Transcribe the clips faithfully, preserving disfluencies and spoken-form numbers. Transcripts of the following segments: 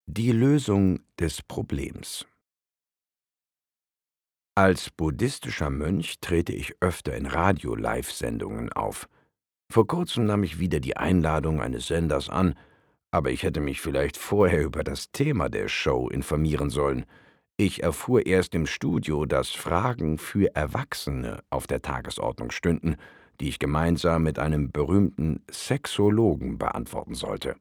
Die Lösung des Problems. Als buddhistischer Mönch trete ich öfter in Radio-Live-Sendungen auf. Vor kurzem nahm ich wieder die Einladung eines Senders an, aber ich hätte mich vielleicht vorher über das Thema der Show informieren sollen. Ich erfuhr erst im Studio, dass Fragen für Erwachsene auf der Tagesordnung stünden, die ich gemeinsam mit einem berühmten Sexologen beantworten sollte.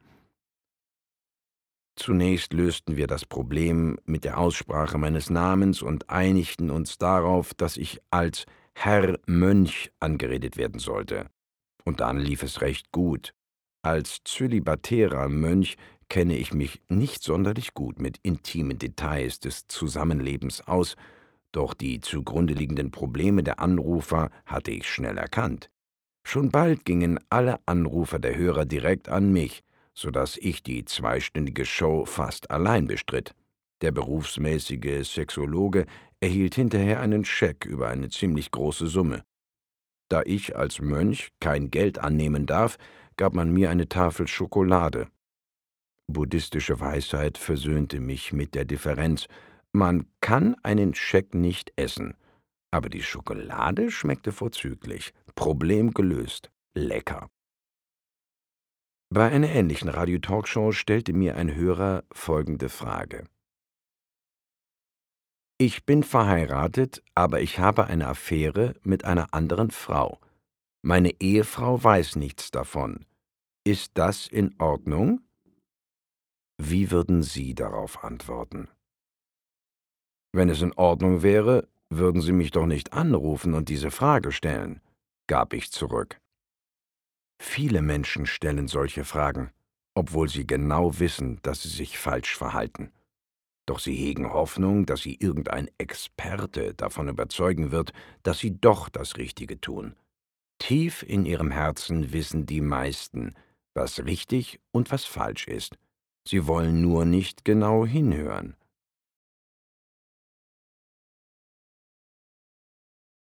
Zunächst lösten wir das Problem mit der Aussprache meines Namens und einigten uns darauf, dass ich als Herr Mönch angeredet werden sollte. Und dann lief es recht gut. Als zölibatärer Mönch kenne ich mich nicht sonderlich gut mit intimen Details des Zusammenlebens aus, doch die zugrunde liegenden Probleme der Anrufer hatte ich schnell erkannt. Schon bald gingen alle Anrufer der Hörer direkt an mich, so dass ich die zweistündige Show fast allein bestritt. Der berufsmäßige Sexologe erhielt hinterher einen Scheck über eine ziemlich große Summe. Da ich als Mönch kein Geld annehmen darf, gab man mir eine Tafel Schokolade. Buddhistische Weisheit versöhnte mich mit der Differenz: Man kann einen Scheck nicht essen, aber die Schokolade schmeckte vorzüglich. Problem gelöst. Lecker. Bei einer ähnlichen Radio-Talkshow stellte mir ein Hörer folgende Frage: Ich bin verheiratet, aber ich habe eine Affäre mit einer anderen Frau. Meine Ehefrau weiß nichts davon. Ist das in Ordnung? Wie würden Sie darauf antworten? Wenn es in Ordnung wäre, würden Sie mich doch nicht anrufen und diese Frage stellen, gab ich zurück. Viele Menschen stellen solche Fragen, obwohl sie genau wissen, dass sie sich falsch verhalten. Doch sie hegen Hoffnung, dass sie irgendein Experte davon überzeugen wird, dass sie doch das Richtige tun. Tief in ihrem Herzen wissen die meisten, was richtig und was falsch ist. Sie wollen nur nicht genau hinhören.